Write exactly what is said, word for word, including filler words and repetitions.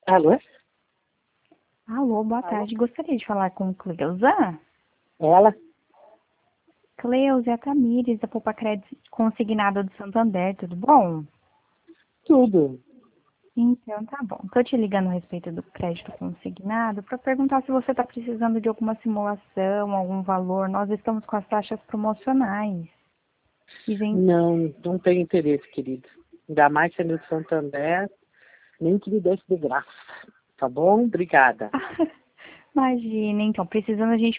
Alô? Alô, boa tarde. Gostaria de falar com Cleusa? Ela? Cleusa, é a Tamires, da Poupa Crédito Consignada do Santander, tudo bom? Tudo. Então, tá bom. Tô te ligando a respeito do crédito consignado para perguntar se você está precisando de alguma simulação, algum valor. Nós estamos com as taxas promocionais. E vem... Não, não tenho interesse, querido. Ainda mais sendo de Santander, nem que me desse de graça. Tá bom? Obrigada. Imagina, então, precisando a gente